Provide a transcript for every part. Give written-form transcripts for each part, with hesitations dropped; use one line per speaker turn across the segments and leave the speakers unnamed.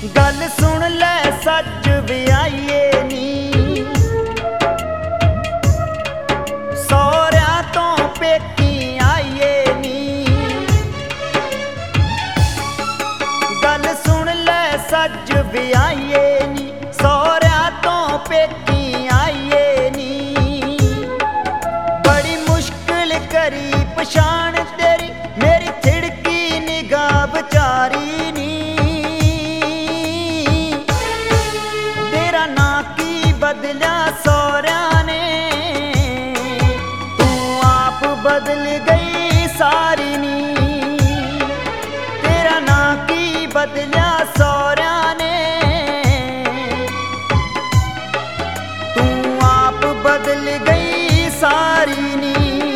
गल सुन ले सच विआईए नी, सौरिया तो पेकी आईए नी। गल सुन ले सच विआईए नी, सौरिया तो पेकी आईए नी। बड़ी मुश्किल करी पछाण तेरी, मेरी थिड़की निगाह बेचारी नी। तेरा ना की बदलिया सौरिया ने, तू आप बदल गई सारी नी। तेरा ना की बदलिया सौरिया ने, तू आप बदल गई सारी नी।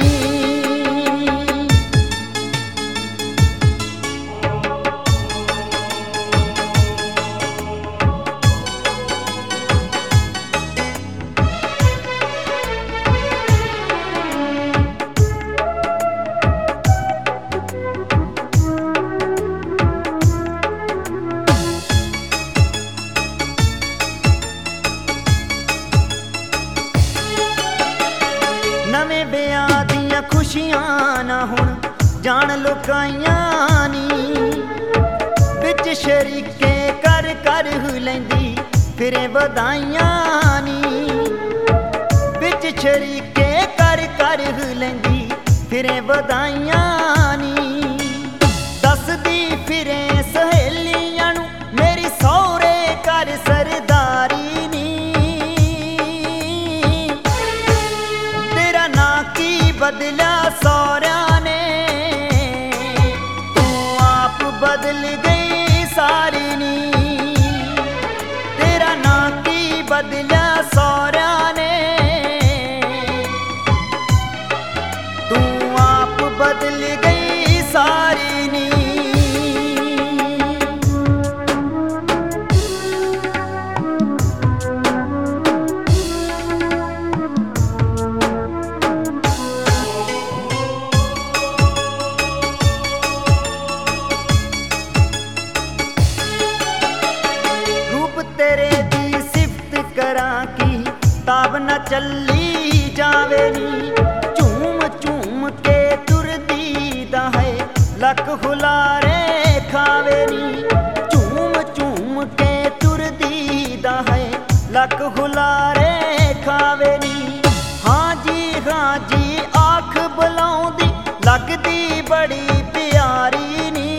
नवें ब्याह दियां खुशियां ना हुण जान लुकाइयां नी। बिच शरीके कर कर लैंदी फिरे बधाइयां नी। बिच शरीके कर कर लैंदी फिरे बधाइयां नी। दसदी फिरे सहेलियां नू मेरी सौरे कर सरदारी नी। तेरा ना की बदलिया सौरिया ने, तू आप बदल गई सारी नी। तेरा ना की बदलिया सौरिया ने, तू आप बदल गई सारी नी। तेरे दी सिफत करा की ताब न चली जावे नी। झूम झूम के तुरदी दा है लक हुलारे खावे नी। झूम झूम के तुरदी दा है लक हुलारे खावे नी। हाँ जी आख बुलाउंदी लगदी बड़ी प्यारी नी।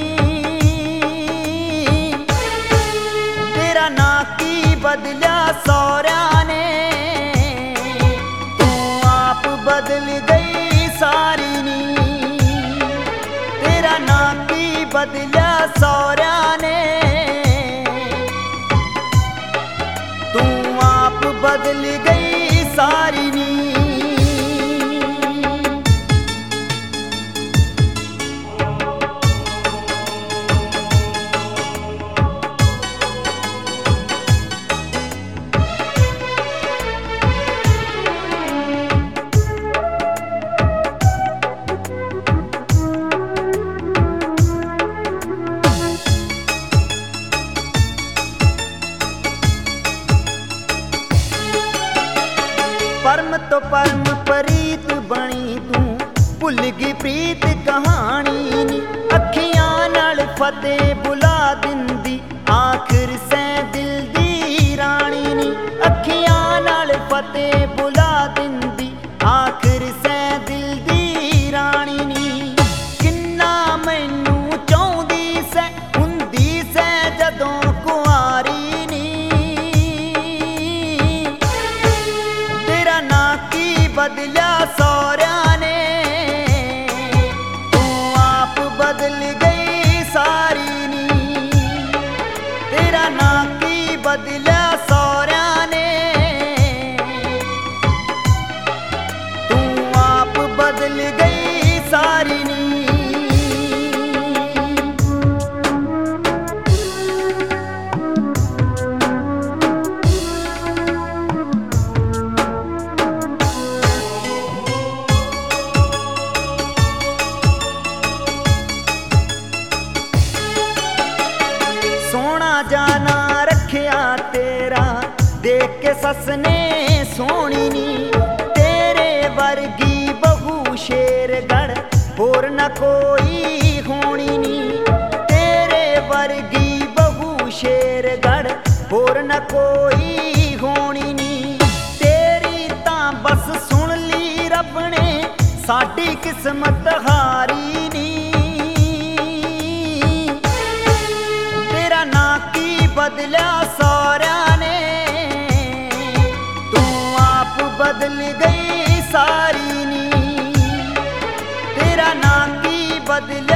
तेरा ना की बदलिया सौरिया ने, तू आप बदल गई सारी नी। तेरा ना की बदलिया सौरिया ने, तू आप बदल गई सारी नी। परम तो परम प्रीत बनी तू, भुल गई प्रीत कहानी नी। अखियां नाल फतेह बुला दिंदी आखिर से दिल दी रानी नी। अखियां नाल फतेह बुला दिंदी आखिर से दिल दी रानी नी। किन्ना मैनू चाहुंदी से हुंदी से जदों कुआरी नी। तेरा ना की बदलिया सौरिया ने, तू आप बदल गई सारी नी। सस ने सोहनी नी, तेरे वर्गी बहू शेरगढ़ होर न कोई होनी नी, तेरे वर्गी बहू शेरगढ़ होर न कोई होनी नी। तेरी तां बस सुन ली रब ने साडी किस्मत हारी नी। तेरा ना की बदलिया सौरिया ने, तू आप बदल गई सारी नी। तेरा ना की बदल